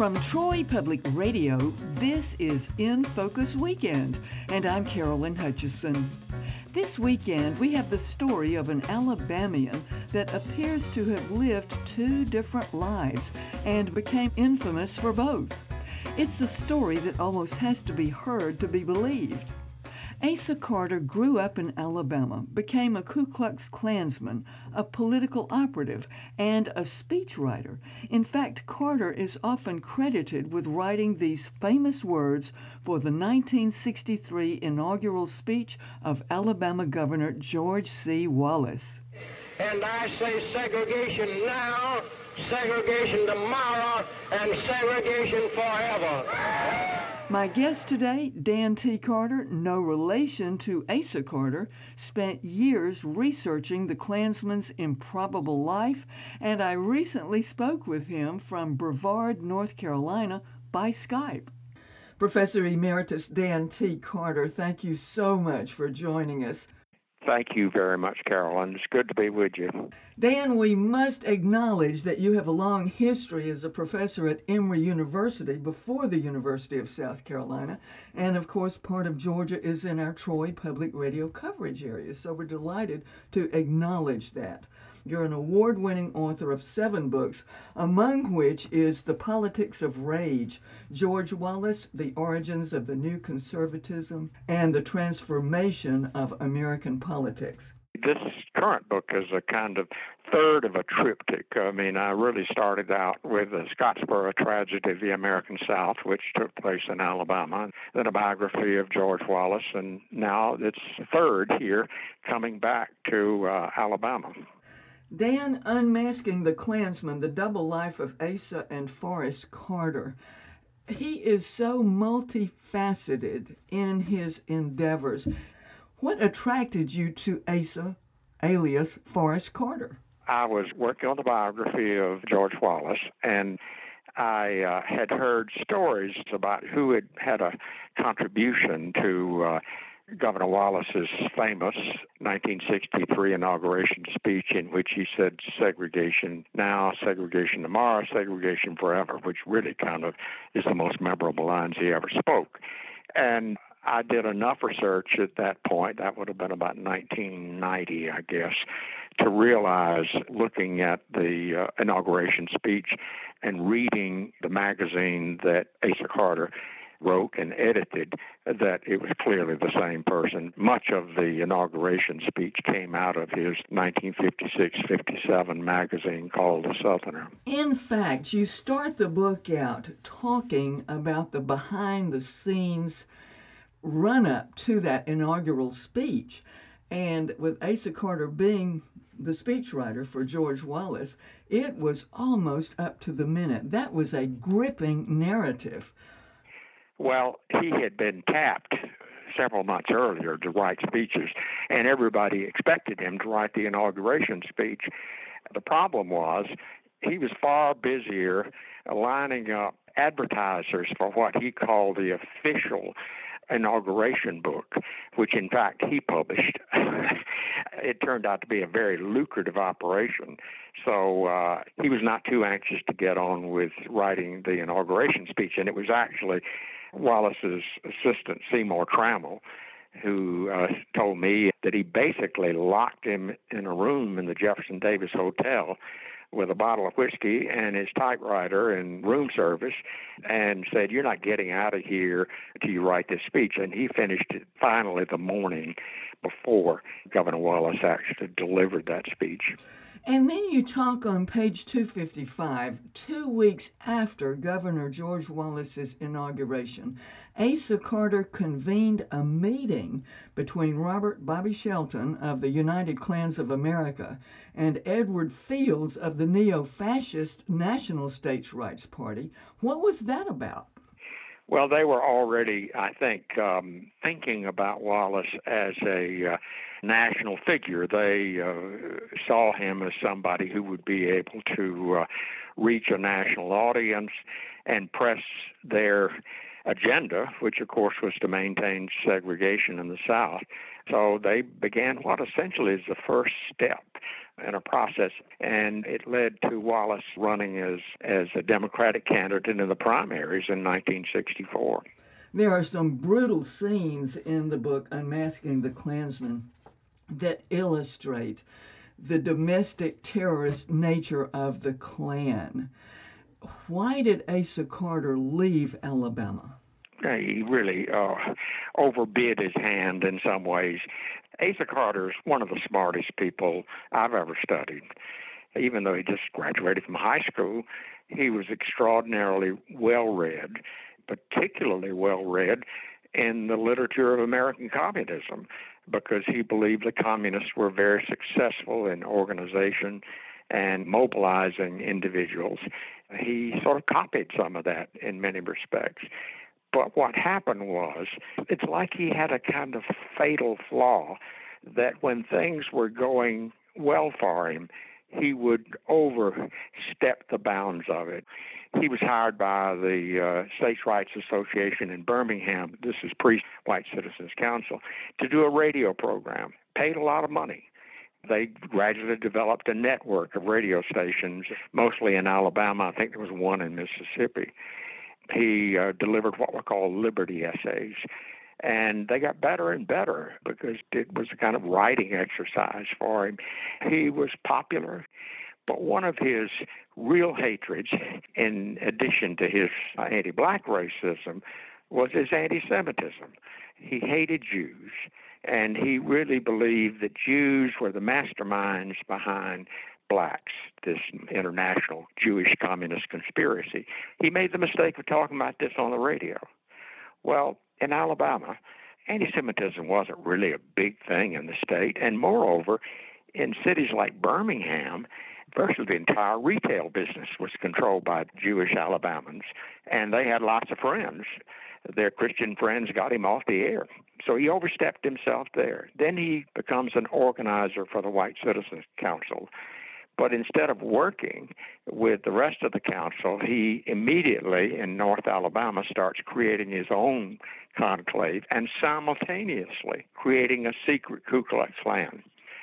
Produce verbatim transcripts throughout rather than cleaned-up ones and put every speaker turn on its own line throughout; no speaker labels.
From Troy Public Radio, this is In Focus Weekend, and I'm Carolyn Hutchison. This weekend, we have the story of an Alabamian that appears to have lived two different lives and became infamous for both. It's a story that almost has to be heard to be believed. Asa Carter grew up in Alabama, became a Ku Klux Klansman, a political operative, and a speechwriter. In fact, Carter is often credited with writing these famous words for the nineteen sixty-three inaugural speech of Alabama Governor George C. Wallace.
And I say segregation now, segregation tomorrow, and segregation forever.
My guest today, Dan T. Carter, no relation to Asa Carter, spent years researching the Klansman's improbable life, and I recently spoke with him from Brevard, North Carolina, by Skype. Professor Emeritus Dan T. Carter, thank you so much for joining us.
Thank you very much, Carolyn. It's good to be with you.
Dan, we must acknowledge that you have a long history as a professor at Emory University before the University of South Carolina. And, of course, part of Georgia is in our Troy Public Radio coverage area. So we're delighted to acknowledge that. You're an award-winning author of seven books, among which is The Politics of Rage, George Wallace, The Origins of the New Conservatism, and The Transformation of American Politics.
This current book is a kind of third of a triptych. I mean, I really started out with the Scottsboro Tragedy of the American South, which took place in Alabama, then a biography of George Wallace, and now it's third here, coming back to uh, Alabama.
Dan, Unmasking the Klansman, The Double Life of Asa and Forrest Carter. He is so multifaceted in his endeavors. What attracted you to Asa, alias Forrest Carter?
I was working on the biography of George Wallace, and I uh, had heard stories about who had had a contribution to uh, Governor Wallace's famous nineteen sixty-three inauguration speech in which he said segregation now, segregation tomorrow, segregation forever, which really kind of is the most memorable lines he ever spoke. And I did enough research at that point, that would have been about nineteen ninety, I guess, to realize, looking at the uh, inauguration speech and reading the magazine that Asa Carter wrote and edited, that it was clearly the same person. Much of the inauguration speech came out of his nineteen fifty-six fifty-seven magazine called The Southerner.
In fact, you start the book out talking about the behind-the-scenes run-up to that inaugural speech. And with Asa Carter being the speechwriter for George Wallace, it was almost up to the minute. That was a gripping narrative.
Well, he had been tapped several months earlier to write speeches, and everybody expected him to write the inauguration speech. The problem was he was far busier lining up advertisers for what he called the official inauguration book, which in fact he published. It turned out to be a very lucrative operation. So uh, he was not too anxious to get on with writing the inauguration speech, and it was actually Wallace's assistant, Seymour Trammell, who uh, told me that he basically locked him in a room in the Jefferson Davis Hotel with a bottle of whiskey and his typewriter and room service and said, "You're not getting out of here until you write this speech." And he finished it finally the morning before Governor Wallace actually delivered that speech.
And then you talk on page two fifty-five, two weeks after Governor George Wallace's inauguration, Asa Carter convened a meeting between Robert Bobby Shelton of the United Klans of America and Edward Fields of the neo-fascist National States' Rights Party. What was that about?
Well, they were already, I think, um, thinking about Wallace as a uh, national figure. They uh, saw him as somebody who would be able to uh, reach a national audience and press their agenda, which of course was to maintain segregation in the South. So they began what essentially is the first step in a process, and it led to Wallace running as, as a Democratic candidate in the primaries in nineteen sixty-four.
There are some brutal scenes in the book Unmasking the Klansman that illustrate the domestic terrorist nature of the Klan. Why did Asa Carter leave Alabama?
He really uh, overbid his hand in some ways. Asa Carter is one of the smartest people I've ever studied. Even though he just graduated from high school, he was extraordinarily well-read, particularly well-read in the literature of American communism, because he believed the communists were very successful in organization and mobilizing individuals. He sort of copied some of that in many respects. But what happened was, it's like he had a kind of fatal flaw that when things were going well for him, he would overstep the bounds of it. He was hired by the uh, States' Rights Association in Birmingham, this is pre-White Citizens Council, to do a radio program, paid a lot of money. They gradually developed a network of radio stations, mostly in Alabama. I think there was one in Mississippi. He uh, delivered what were called Liberty essays, and they got better and better because it was a kind of writing exercise for him. He was popular, but one of his real hatreds, in addition to his uh, anti-black racism, was his anti-Semitism. He hated Jews, and he really believed that Jews were the masterminds behind blacks, this international Jewish communist conspiracy. He made the mistake of talking about this on the radio. Well, in Alabama, anti-Semitism wasn't really a big thing in the state, and moreover, in cities like Birmingham, virtually the entire retail business was controlled by Jewish Alabamans, and they had lots of friends. Their Christian friends got him off the air. So he overstepped himself there. Then he becomes an organizer for the White Citizens Council. But instead of working with the rest of the council, he immediately in North Alabama starts creating his own conclave and simultaneously creating a secret Ku Klux Klan.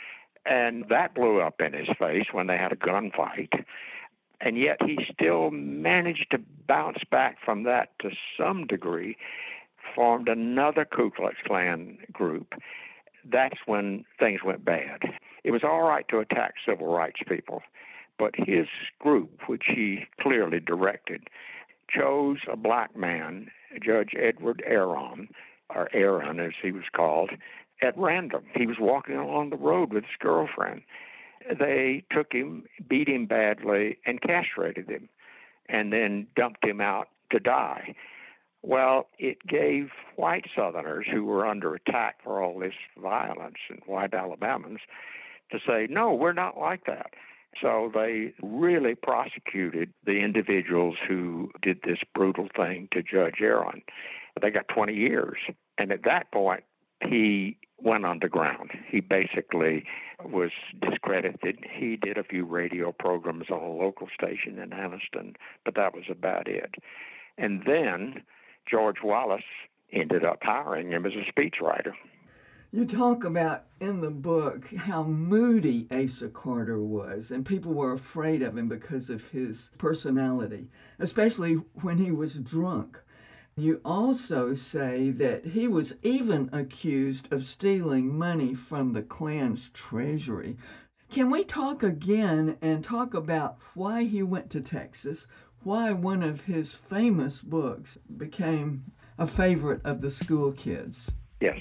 And that blew up in his face when they had a gunfight. And yet he still managed to bounce back from that to some degree, formed another Ku Klux Klan group. That's when things went bad. It was all right to attack civil rights people, but his group, which he clearly directed, chose a black man, Judge Edward Aaron, or Aaron as he was called, at random. He was walking along the road with his girlfriend. They took him, beat him badly, and castrated him, and then dumped him out to die. Well, it gave white Southerners who were under attack for all this violence, and white Alabamans, to say, no, we're not like that. So they really prosecuted the individuals who did this brutal thing to Judge Aaron. They got twenty years. And at that point, he went underground. He basically was discredited. He did a few radio programs on a local station in Anniston, but that was about it. And then George Wallace ended up hiring him as a speechwriter.
You talk about in the book how moody Asa Carter was, and people were afraid of him because of his personality, especially when he was drunk. You also say that he was even accused of stealing money from the Klan's treasury. Can we talk again and talk about why he went to Texas, why one of his famous books became a favorite of the school kids?
Yes.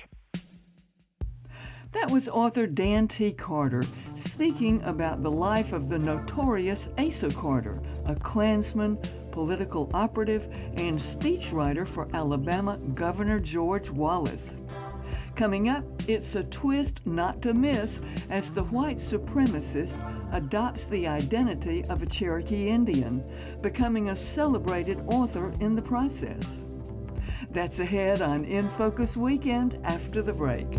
That was author Dan T. Carter speaking about the life of the notorious Asa Carter, a Klansman, political operative, and speechwriter for Alabama Governor George Wallace. Coming up, it's a twist not to miss as the white supremacist adopts the identity of a Cherokee Indian, becoming a celebrated author in the process. That's ahead on In Focus Weekend after the break.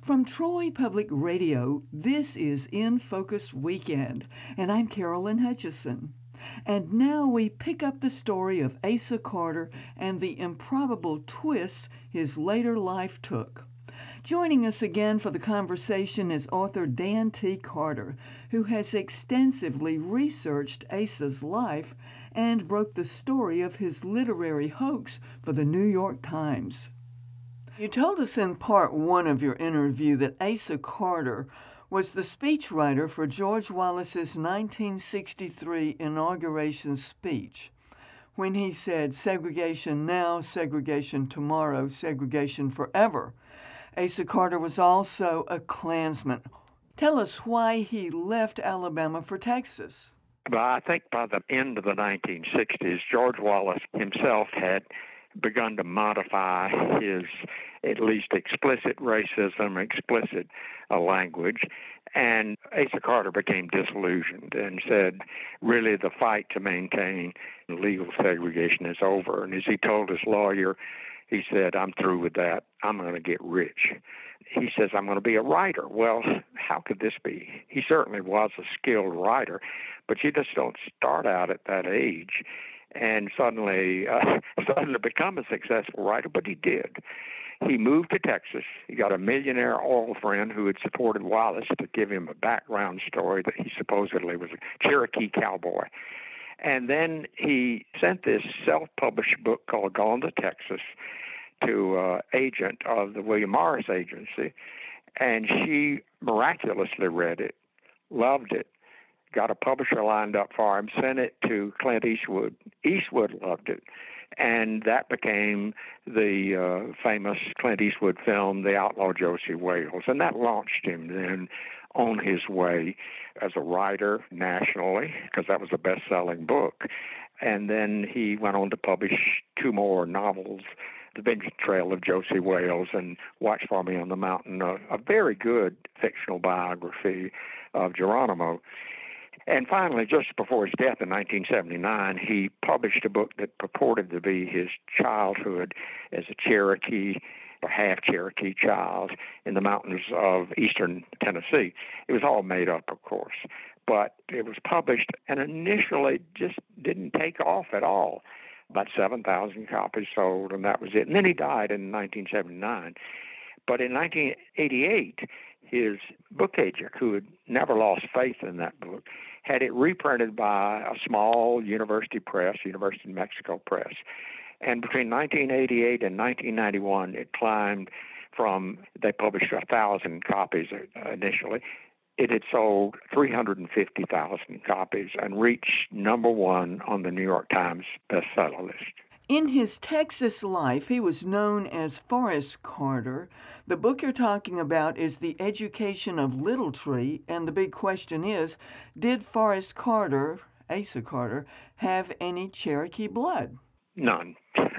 From Troy Public Radio, this is In Focus Weekend, and I'm Carolyn Hutchison. And now we pick up the story of Asa Carter and the improbable twist his later life took. Joining us again for the conversation is author Dan T. Carter, who has extensively researched Asa's life and broke the story of his literary hoax for the New York Times. You told us in part one of your interview that Asa Carter was the speechwriter for George Wallace's nineteen sixty-three inauguration speech, when he said, "Segregation now, segregation tomorrow, segregation forever." Asa Carter was also a Klansman. Tell us why he left Alabama for Texas.
Well, I think by the end of the nineteen sixties, George Wallace himself had begun to modify his at least explicit racism, explicit uh, language, and Asa Carter became disillusioned and said, really, the fight to maintain legal segregation is over. And as he told his lawyer, he said, I'm through with that. I'm going to get rich. He says, I'm going to be a writer. Well, how could this be? He certainly was a skilled writer, but you just don't start out at that age and suddenly uh, suddenly become a successful writer, but he did. He moved to Texas. He got a millionaire oil friend who had supported Wallace to give him a background story that he supposedly was a Cherokee cowboy. And then he sent this self-published book called Gone to Texas to an uh, agent of the William Morris Agency, and she miraculously read it, loved it, got a publisher lined up for him, sent it to Clint Eastwood. Eastwood loved it, and that became the uh, famous Clint Eastwood film, The Outlaw Josey Wales, and that launched him then on his way as a writer nationally, because that was a best-selling book. And then he went on to publish two more novels, The Vengeance Trail of Josey Wales and Watch for Me on the Mountain, a, a very good fictional biography of Geronimo. And finally, just before his death in nineteen seventy-nine, he published a book that purported to be his childhood as a Cherokee or half-Cherokee child in the mountains of eastern Tennessee. It was all made up, of course, but it was published and initially just didn't take off at all. About seven thousand copies sold, and that was it. And then he died in nineteen seventy-nine. But in nineteen eighty-eight, his book agent, who had never lost faith in that book, had it reprinted by a small university press, University of Mexico Press. And between nineteen eighty-eight and nineteen ninety-one, it climbed from, they published one thousand copies initially. It had sold three hundred fifty thousand copies and reached number one on the New York Times bestseller list.
In his Texas life, he was known as Forrest Carter. The book you're talking about is The Education of Little Tree, and the big question is, did Forrest Carter, Asa Carter, have any Cherokee blood?
None.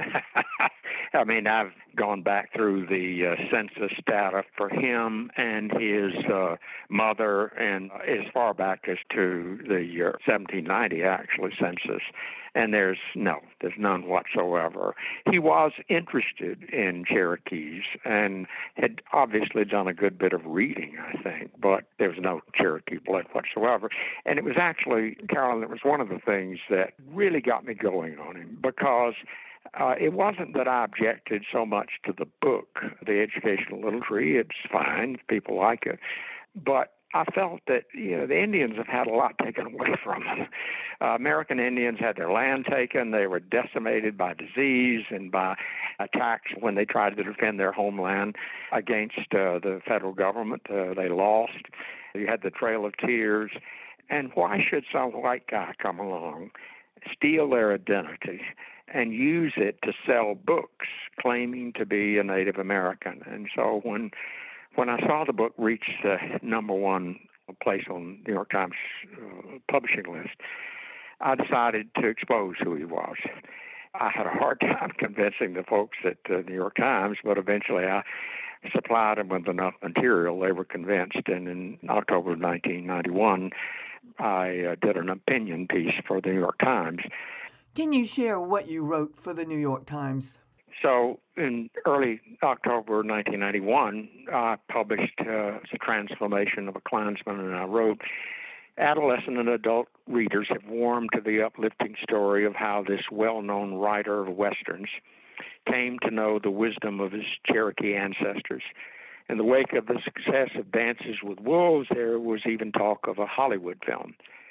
I mean, I've gone back through the uh, census data for him and his uh, mother, and as far back as to the uh, seventeen ninety, actually, census. And there's no, there's none whatsoever. He was interested in Cherokees and had obviously done a good bit of reading, I think, but there was no Cherokee blood whatsoever. And it was actually, Carolyn, it was one of the things that really got me going on him, because Uh, it wasn't that I objected so much to the book, The Education of Little Tree. It's fine. People like it. But I felt that, you know, the Indians have had a lot taken away from them. Uh, American Indians had their land taken. They were decimated by disease and by attacks when they tried to defend their homeland against uh, the federal government. Uh, they lost. You had the Trail of Tears. And why should some white guy come along, steal their identity, and use it to sell books claiming to be a Native American? And so when when I saw the book reach the number one place on the New York Times uh, publishing list, I decided to expose who he was. I had a hard time convincing the folks at the New York Times, but eventually I supplied them with enough material. They were convinced, and in October of nineteen ninety-one, I uh, did an opinion piece for the New York Times.
Can you share what you wrote for the New York Times?
So in early October nineteen ninety-one, I published uh, The Transformation of a Klansman, and I wrote, adolescent and adult readers have warmed to the uplifting story of how this well-known writer of Westerns came to know the wisdom of his Cherokee ancestors. In the wake of the success of Dances with Wolves, there was even talk of a Hollywood film.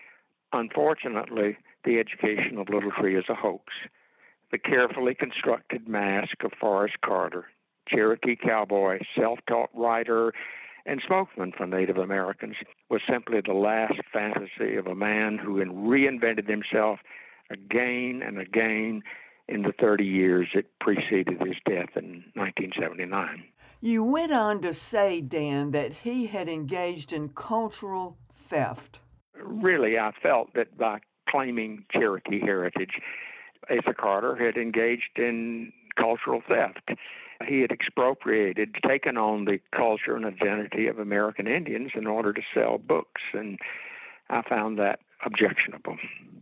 Unfortunately, the education of Little Tree is a hoax. The carefully constructed mask of Forrest Carter, Cherokee cowboy, self-taught writer, and spokesman for Native Americans, was simply the last fantasy of a man who had reinvented himself again and again in the thirty years that preceded his death in nineteen seventy-nine.
You went on to say, Dan, that he had engaged in cultural theft.
Really, I felt that by claiming Cherokee heritage, Asa Carter had engaged in cultural theft. He had expropriated, taken on the culture and identity of American Indians in order to sell books, and I found that objectionable.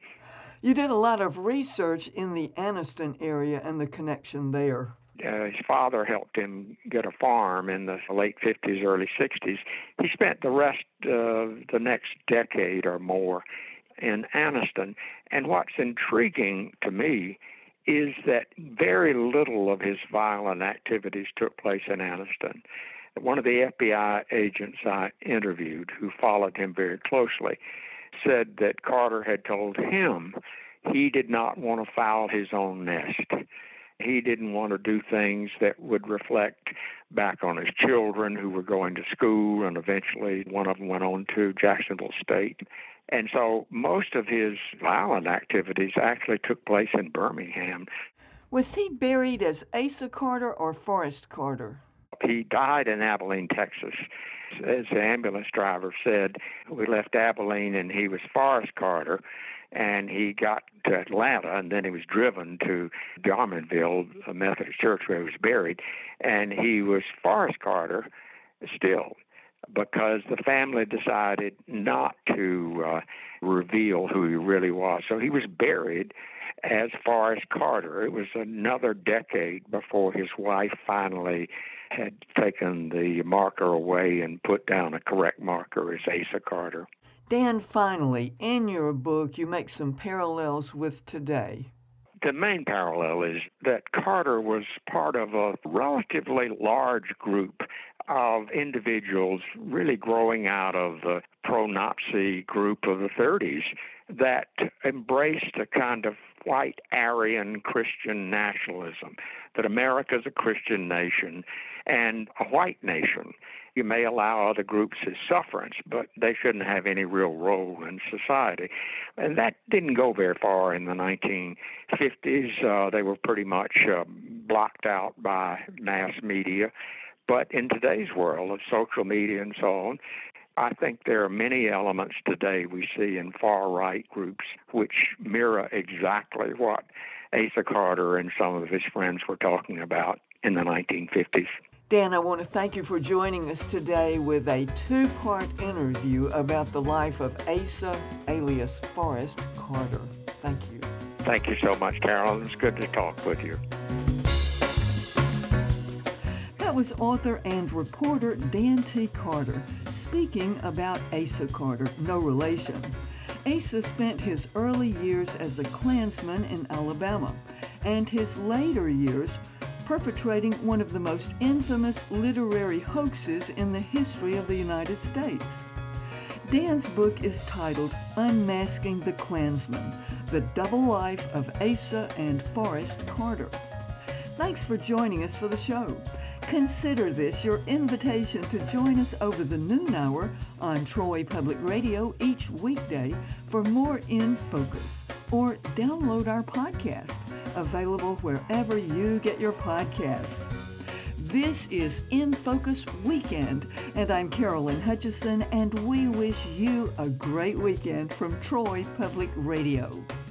You did a lot of research in the Anniston area and the connection there.
Uh, his father helped him get a farm in the late fifties, early sixties. He spent the rest of the next decade or more in Anniston. And what's intriguing to me is that very little of his violent activities took place in Anniston. One of the F B I agents I interviewed, who followed him very closely, said that Carter had told him he did not want to foul his own nest. He didn't want to do things that would reflect back on his children who were going to school, and eventually one of them went on to Jacksonville State. And so most of his violent activities actually took place in Birmingham.
Was he buried as Asa Carter or Forrest Carter?
He died in Abilene, Texas. As the ambulance driver said, we left Abilene and he was Forrest Carter, and he got to Atlanta, and then he was driven to Drummondville, a Methodist church where he was buried, and he was Forrest Carter still, because the family decided not to uh, reveal who he really was. So he was buried as Forrest Carter. It was another decade before his wife finally had taken the marker away and put down a correct marker as Asa Carter.
Dan, finally, in your book, you make some parallels with today.
The main parallel is that Carter was part of a relatively large group of individuals really growing out of the pro-Nazi group of the thirties that embraced a kind of white Aryan Christian nationalism, that America is a Christian nation and a white nation. You may allow other groups as sufferance, but they shouldn't have any real role in society. And that didn't go very far in the nineteen fifties. Uh, they were pretty much uh, blocked out by mass media. But in today's world of social media and so on, I think there are many elements today we see in far-right groups which mirror exactly what Asa Carter and some of his friends were talking about in the nineteen fifties.
Dan, I want to thank you for joining us today with a two-part interview about the life of Asa, alias Forrest Carter. Thank you.
Thank you so much, Carolyn. It's good to talk with you.
That was author and reporter Dan T. Carter speaking about Asa Carter, no relation. Asa spent his early years as a Klansman in Alabama, and his later years perpetrating one of the most infamous literary hoaxes in the history of the United States. Dan's book is titled Unmasking the Klansman, The Double Life of Asa and Forrest Carter. Thanks for joining us for the show. Consider this your invitation to join us over the noon hour on Troy Public Radio each weekday for more In Focus, or download our podcast, available wherever you get your podcasts. This is In Focus Weekend, and I'm Carolyn Hutchison, and we wish you a great weekend from Troy Public Radio.